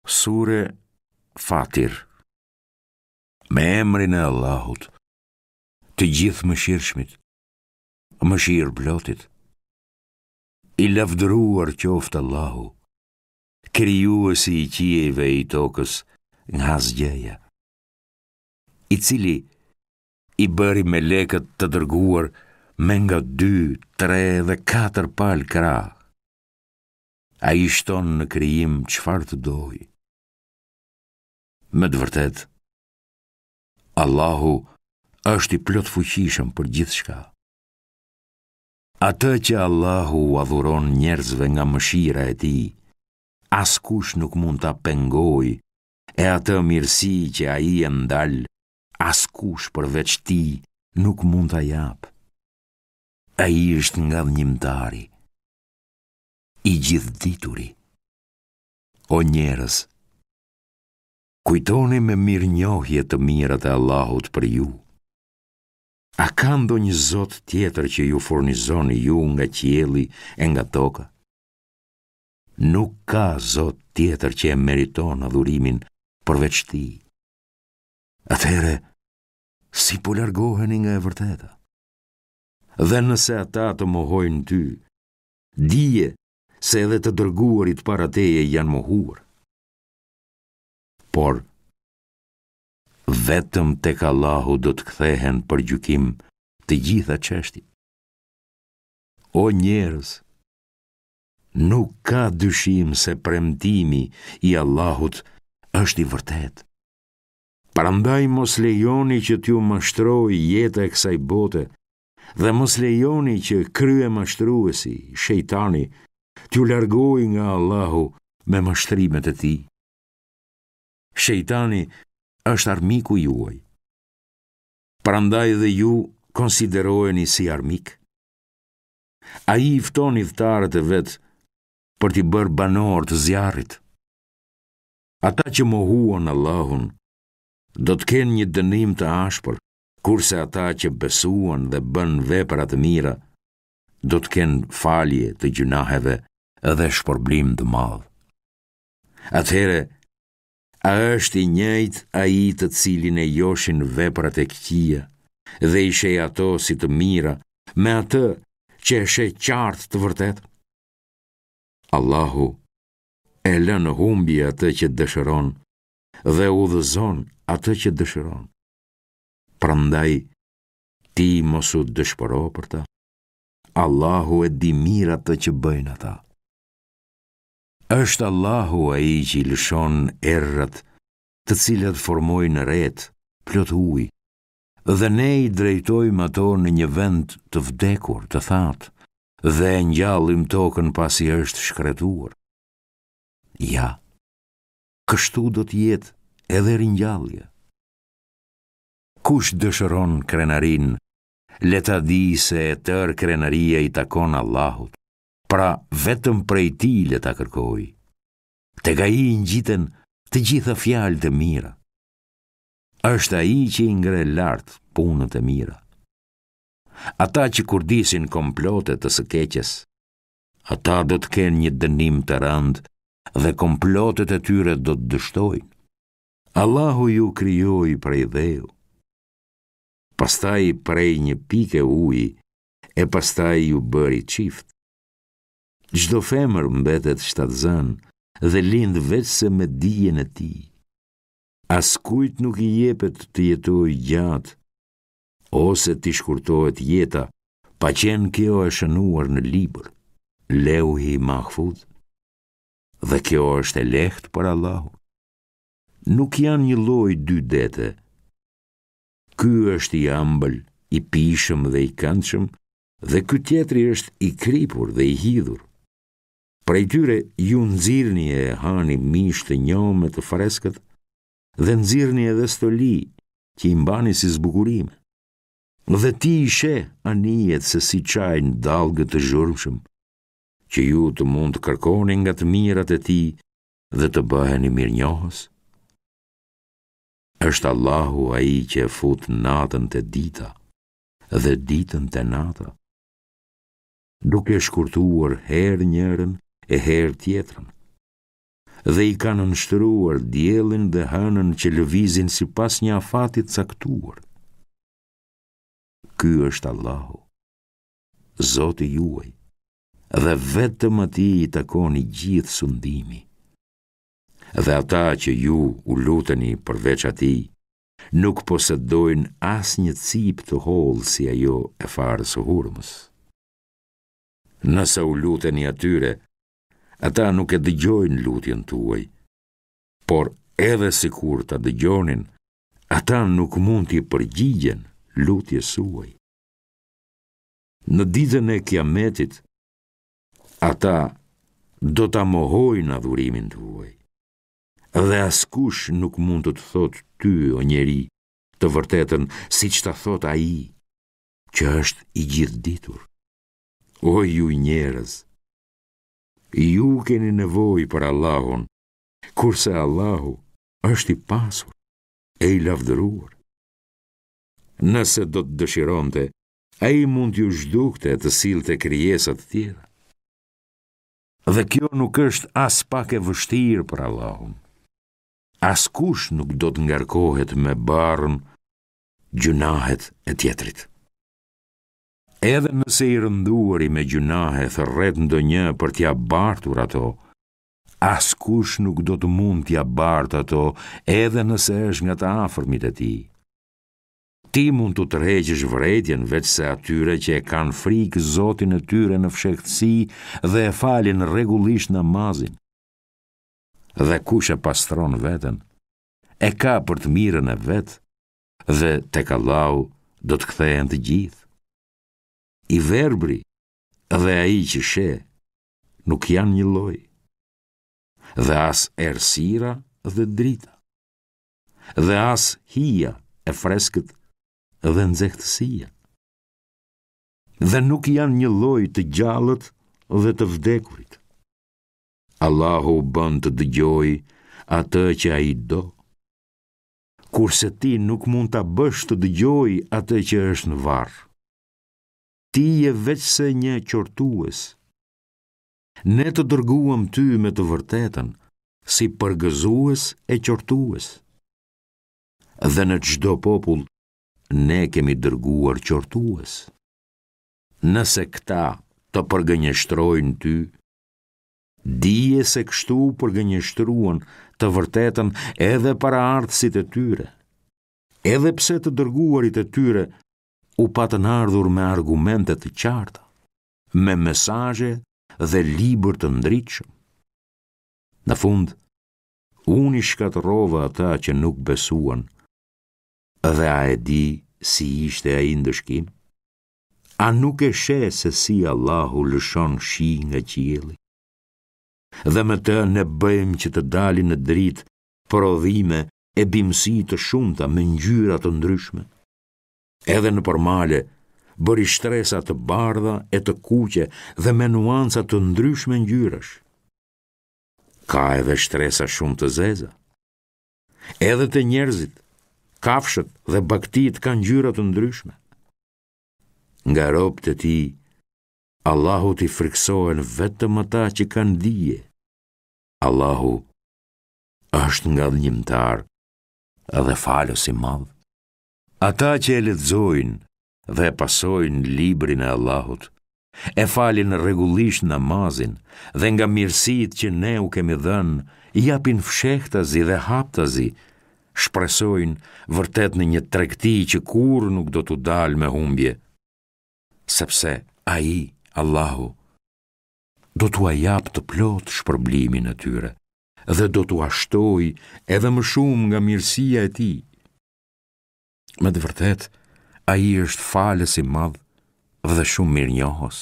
Sure Fatir. Me emrin e Allahut, të gjithë mëshirshmit, mëshirë plotit. I lavdëruar qoftë Allahu, krijuesi i qiejve i tokës nga asgjëja, i cili i bëri melekët të dërguar me nga 2, 3 dhe 4 palë krah. Ai shton në krijim çfarë të dojë. Me të vërtet, Allahu është i plot fuqishëm për gjithçka. Atë që Allahu u adhuron njerëzve nga mëshira e tij, askush nuk mund ta pengojë, e atë mirësi që ai e ndal, askush përveç tij nuk mund ta jap. Ai është nga dhënjimtari, i gjithdituri. O njerëz, kujtoni me mirënjohje të mirat e Allahut për ju. A ka ndonjë Zot tjetër që ju furnizon ju nga qielli e nga toka? Nuk ka Zot tjetër që e meriton adhurimin përveç tij. Atëherë, si po largoheni nga e vërteta? Dhe nëse ata të mohojnë ty, dije se edhe të dërguarit para teje janë mohuar. Por vetëm tek Allahu do të kthehen për gjykim të gjitha çështjet. O njerëz, nuk ka dyshim se premtimi i Allahut është i vërtet. Prandaj mos lejoni që t'ju mashtrojë jeta e kësaj bote, dhe mos lejoni që krye mashtruesi, shejtani, t'ju largojë nga Allahu me mashtrimet e tij. Shejtani është armiku juaj. Prandaj dhe ju konsideroheni si armik. Ai i fton udhëtarët e vet për t'i bërë banor të zjarrit. Ata që mohuan Allahun do të kenë një dënim të ashpër, kurse ata që besuan dhe bën vepra të mira do të kenë falje të gjunaheve dhe shpërblim të madh. Atëherë, a është i njëjtë ai të cilin e joshin veprat e këqija dhe i sheh ato si të mira me atë që e sheh qartë të vërtet? Allahu e lën në humbje atë që dëshiron dhe udhëzon atë që dëshiron. Prandaj, ti mos u dëshpëro për ta. Allahu e di mirë atë që bëjnë ata. Është Allahu ai që i lëshon errët, të cilat formojnë rret, plot ujë, dhe ne i drejtojmë ato në një vend të vdekur, të thatë, dhe e ngjallim tokën pasi është shkretuar. Ja, kështu do të jetë edhe ringjallja. Kush dëshiron krenarin, le ta di se e tërë krenaria i takon Allahut, pra vetëm prej tij le ta kërkojë. Tek ai ngjiten të gjitha fjalët e mira. Është ai që i ngre lart punët e mira. Ata që kurdisin komplote të së keqes, ata do të kenë një dënim të rëndë dhe komplotet e tyre do të dështojnë. Allahu ju krijoi prej dheu, pastaj prej një pike uji, e pastaj ju bëri çift. Çdo femër mbetet shtatzënë dhe lind vetëm me dijen e tij. Askujt nuk i jepet të jetojë gjatë, ose t'i shkurtohet jeta, pa qenë kjo e shënuar në libër, Leuhi Mahfuz. Dhe kjo është e lehtë për Allahun. Nuk janë një lloj dy dete. Ky është i ëmbël, i pishëm dhe i këndshëm, dhe ky tjetri është i kripur dhe i hidhur. Prej tyre ju nxirrni e hani mish të njomë të freskët, dhe nxirrni edhe stoli që i mbani si zbukurime. Dhe ti i sheh anijet se si çajnë dallgët të zhurmshëm, që ju të mund të kërkoni nga të mirat e tij dhe të bëheni mirënjohës. Është Allahu ai që e fut natën te dita dhe ditën te nata, duke shkurtuar herë njërën e herë tjetrën. dhe i kanë nështëruar diellin dhe hënën që lëvizin sipas një afatit caktuar. Ky është Allahu, Zoti juaj, dhe vetëm atij i takon i gjithë sundimi. Dhe ata që ju u luteni përveç atij, nuk posedojnë asnjë cip të hollë si ajo e farës së hurmës. Nëse u luteni atyre, ata nuk e dëgjojnë lutjen tuaj, por edhe sikur ta dëgjonin, ata nuk mund t'i përgjigjen lutjes suaj. Në ditën e Kiametit, ata do ta mohojnë adhurimin tuaj, dhe askush nuk mund të thotë ty, o njeri, të vërtetën siç ta thot ai, që është i gjithditur. O ju njerëz, ju keni nevojë për Allahun, kurse Allahu është i pasur e i lavdëruar. Nëse do të dëshironte, ai mund t'ju zhdukte të sillte krijesat tjera. Dhe kjo nuk është as pak e vështirë për Allahun. Askush nuk do të ngarkohet me barën gjunahet e tjetrit. Edhe nëse i rënduari me gjunahe thërret ndonjë për t'ja bartur ato, askush nuk do të mund t'ja bart ato edhe nëse është nga të afërmit e tij. Ti mund të tërheqësh vërejtjen veçse atyre që e kanë frikë Zotin e tyre në fshehtësi dhe e falin rregullisht namazin. Dhe kush e pastron veten, e ka për të mirën e vet, dhe tek Allahu do të kthehen të gjithë. I verbri dhe ai që sheh nuk janë një lloj, dhe as errësira dhe drita, dhe as hija e freskët dhe nxehtësia. Dhe nuk janë një lloj të gjallët dhe të vdekurit. Allahu bën të dëgjoj atë që ai do, kurse ti nuk mund ta bësh të dëgjoj atë që është në varr. Ti je veçse një qortues. Ne të dërguam ty me të vërtetën, si përgëzues e qortues. Dhe në çdo popull, ne kemi dërguar qortues. Nëse këta të përgënjeshtrojnë ty, dije se kështu përgënjeshtruan të vërtetën edhe paraardhësit e tyre, edhe pse të dërguarit e tyre u patën ardhur me argumente të qarta, me mesazhe dhe libër të ndritshëm. Në fund, unë i shkatërrova ata që nuk besuan, dhe a e di si ishte ai ndëshkim? A nuk e sheh se si Allahu lëshon shi nga qielli? Dhe me të ne bëjmë që të dalin në dritë prodhime e bimësi të shumta me ngjyra të ndryshme. Edhe në përmale, bëri shtresa të bardha e të kuqe dhe me nuanca të ndryshme ngjyrash. Ka edhe shtresa shumë të zeza. Edhe të njerëzit, kafshët dhe baktit kanë ngjyra të ndryshme. Nga robët e tij, Allahu t'i friksohen vetëm ata që kanë dije. Allahu është ngadhënjimtar dhe falës i madh. Ata që e lexojnë dhe pasojnë librin e Allahut, e falin rregullisht namazin dhe nga mirësitë që ne u kemi dhënë, japin fshehtazi dhe haptazi, shpresojnë vërtet në një tregti që kurrë nuk do t'u dalë me humbje, sepse ai, Allahu, do t'u jap të plot shpërblimin e tyre dhe do t'u ashtoj edhe më shumë nga mirësia e tij. Me të vërtet, ai është falës i madh dhe shumë mirënjohës.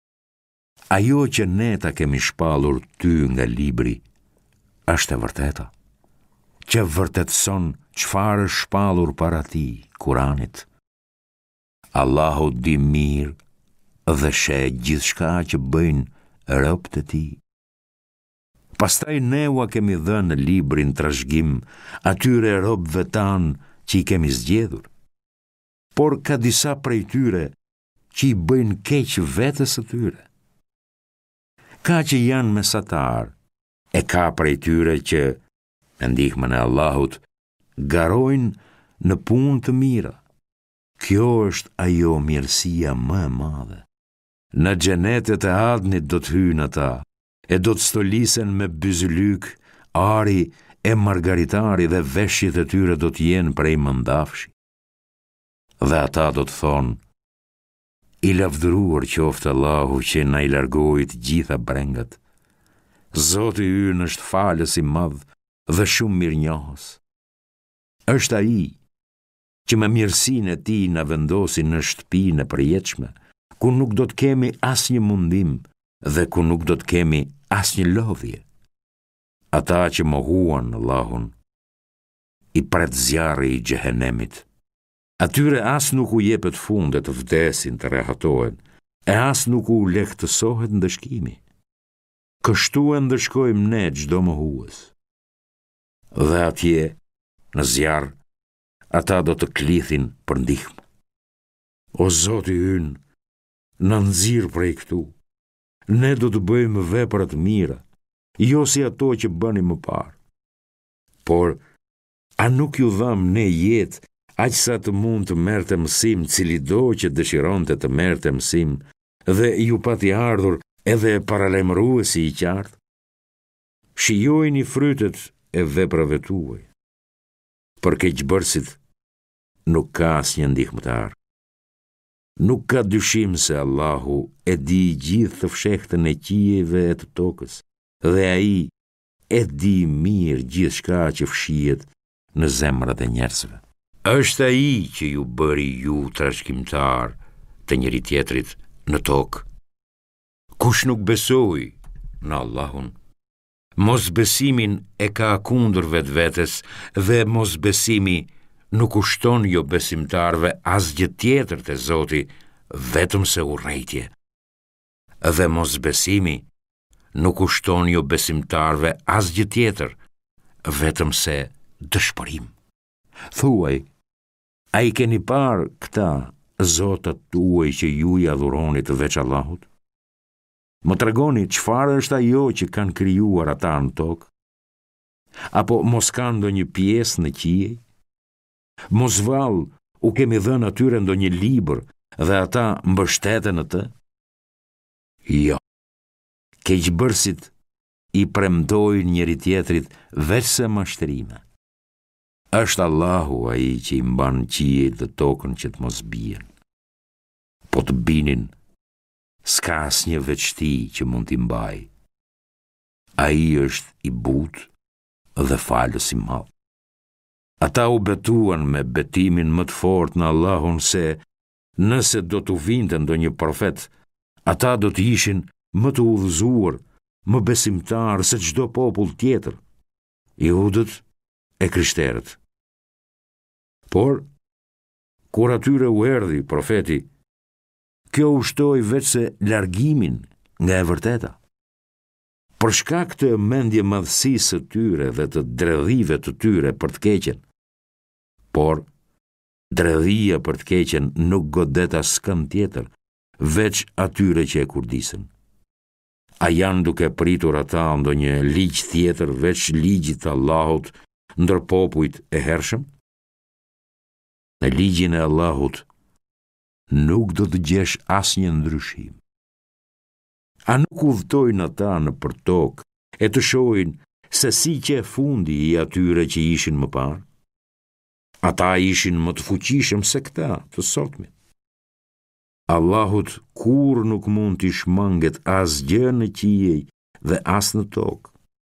Ajo që ne ta kemi shpallur ty nga libri është e vërteta, që vërtetson çfarë është shpallur para tij, Kuranit. Allahu di mirë dhe sheh gjithçka që bëjnë robët e tij. Pastaj ne ua kemi dhënë librin trashëgim atyre robëve tanë që i kemi zgjedhur. Por ka disa prej tyre që i bëjnë keq vetes së tyre. Ka që janë mesatar, e ka prej tyre që, në ndihmën e Allahut, garojnë në punë të mira. Kjo është ajo mirësia më e madhe. Në xhenetet e Adnit do të hyjnë ata, e do të stolisen me byzylyk, ari e margaritari dhe veshjet e tyre do të jenë prej mëndafshi. Dhe ata do të thonë, i lavdëruar qoftë Allahu që na i largoi të gjitha brengat. Zoti ynë është falës i madh dhe shumë mirënjohës. Është ai që me mirësinë e tij na vendosi në shtëpinë e përjetshme, ku nuk do të kemi asnjë mundim dhe ku nuk do të kemi asnjë lodhje. Ata që mohuan Allahun, i pret zjarri i xhehenemit. Atyre as nuk u jepet funde të vdesin të rehatohen, e as nuk u lehtësohet ndëshkimi. Kështu e ndëshkojmë ne çdo mohues. Dhe atje, në zjarr, ata do të klithin për ndihmë. O Zoti ynë, na nxirr prej këtu. Ne do të bëjmë vepra të mira, jo si ato që bëni më parë. Por, a nuk ju dham ne jetë aq sa të mund të merrte mësim cili do që dëshironte të merrte mësim dhe ju pati ardhur edhe paralajmëruesi i qartë? Shijojini frytet e veprave tuaj. Për keqbërësit nuk ka asnjë ndihmëtar. Nuk ka dyshim se Allahu e di gjithë të fshehtën e qiejve e të tokës, dhe ai e di mirë gjithçka që fshihet në zemrat e njerëzve. Është ai që ju bëri ju trashëgimtar të njëri tjetrit në tokë. Kush nuk besoi në Allahun, mosbesimin e ka kundër vetvetes dhe mosbesimi nuk kushton jo besimtarve asgjë tjetër te Zoti vetëm se urrejtje. Dhe mosbesimi nuk kushton jo besimtarve asgjë tjetër vetëm se dëshpërim. Thuaj, a i keni parë këta zotat tuaj që ju i adhuroni të veç Allahut? Më tregoni çfarë është ajo që kanë krijuar ata në tokë? Apo mos kanë ndonjë pjesë në qiej? Mos vallë u kemi dhënë atyre ndonjë libër dhe ata mbështeten në të? Jo. Keqbërësit i premtojnë njëri tjetrit veçse mashtrime. Është Allahu ai që i mban qiejt dhe tokën që të mos bien. Po të binin, s'ka asnjë veçti që mund t'i mbaj. Ai është i butë dhe falës i madh. Ata u betuan me betimin më të fortë në Allahun se nëse do t'u vinte ndonjë profet, ata do të ishin më të udhëzuar, më besimtar se çdo popull tjetër, judët e krishterët. Por, kur atyre u erdhi profeti, kjo ushtoi vetëse largimin nga e vërteta. Për shkak të mendje madhësisë së tyre dhe të dredhive të tyre për të keqen. Por, dredhia për të keqen nuk godet askënd tjetër, veç atyre që e kurdisën. A janë duke pritur ata ndonjë ligj tjetër veç ligjit të Allahut ndër popujt e hershëm? Në ligjin e Allahut nuk do të gjesh asnjë ndryshim. A nuk udhtojnë ata në për tokë e të shohin se si që e fundi i atyre që ishin më parë? Ata ishin më të fuqishëm se këta të sotmit. Allahut kur nuk mund t'i shmanget asgjë në qiej dhe as në tokë.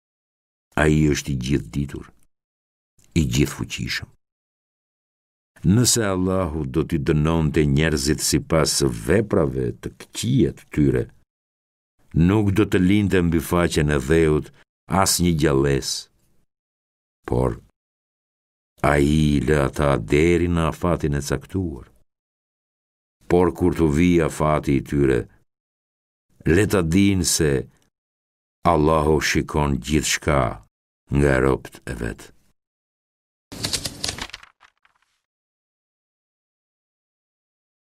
Ai është i gjithë ditur, i gjithë fuqishëm. Nëse Allahu do t'i dënonte njerëzit sipas veprave të këqija të tyre, nuk do të linte mbi faqen e dheut asnjë gjallës. Por ai lë ata deri në afatin e caktuar. Por kur të vijë afati i tyre, le ta dinë se Allahu shikon gjithçka nga robët e vet.